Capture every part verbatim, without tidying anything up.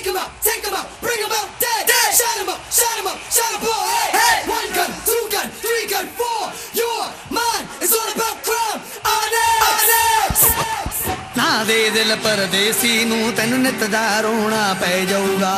Take 'em out, take 'em out, bring 'em out dead. dead. Shut 'em up, shut 'em up, shut 'em up. Hey, hey. One gun, two gun, three gun, four. Your mind is all about crime. Onyx. ना दे दिल परदेसी नू तैनू नित दा रोना पै जाऊगा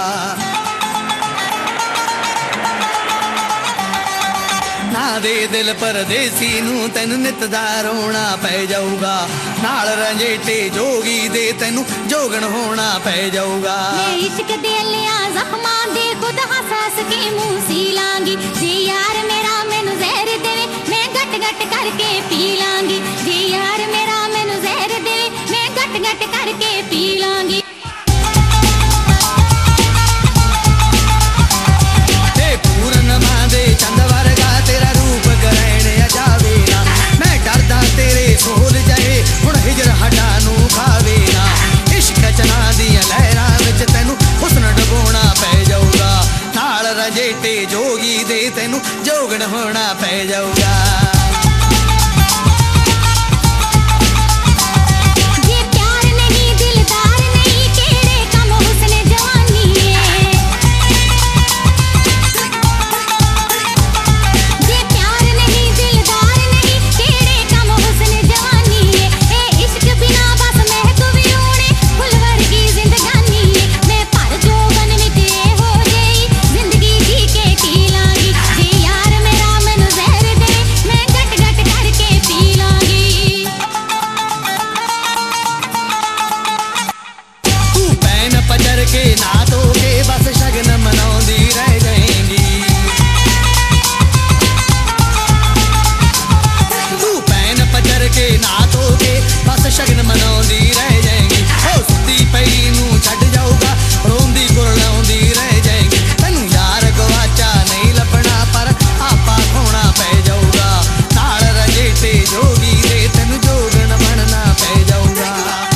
ना दे दिल परदेसी नू तैनू नित दा रोना पै जाऊगा नाल रंजेटे जोगी दे तैनू जोगण होना पै जाऊगा इश्क दे लिया जख्मां दे खुद हंस हंस के मुंह सी लांगी जे यार मेरा मैनू जहर देवे मैं गट गट करके पी लांगी जे यार मेरा मैनू जहर देवे मैं गट गट करके पी लांगी पूरन मां दे चंद वर्गा तेरा रूप ग्रहण जावे ना मैं डरदा तेरे सोल जाए हुण हिजर हटा नू खावे ना इश्क चना दियां लहरां विच तैनू हुस्न डबोना पै जाऊगा नाल रजेटे जोगी दे तैनू जोगण होना पै जाऊगा के नातों के बस शगन मनाउंदी रह जाएंगी तू पैन पचर के नातों के बस शगन मनाउंदी रह जाएंगी ओ सुती पई नू छड़ जाऊगा रोंदी गुरलाउंदी रह जाएंगी तैनू यार गवाचा नहीं लभना पर आपा खोना पै जाऊगा नाल रजेटे जोगी दे तैनू जोगण बनना पै जाऊगा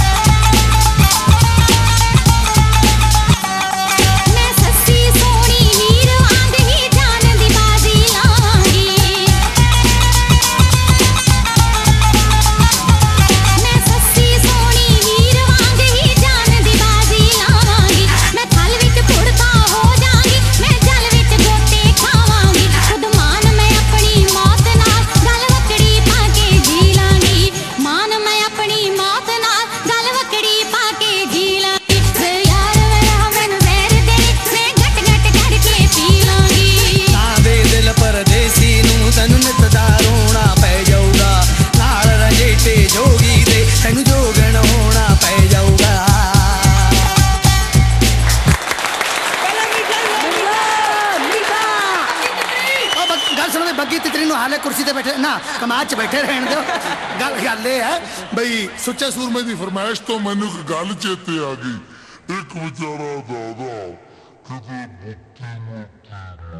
बग्गी तितरी नू हाले कुर्सी ते बैठे ना कमाद च बैठे रहन दो गल गल ये है बई सुच्चे सूरमे दी फरमाइश तो मैनू एक गल चेते आ गई एक बेचारा दादा किते बुक्की मुक्की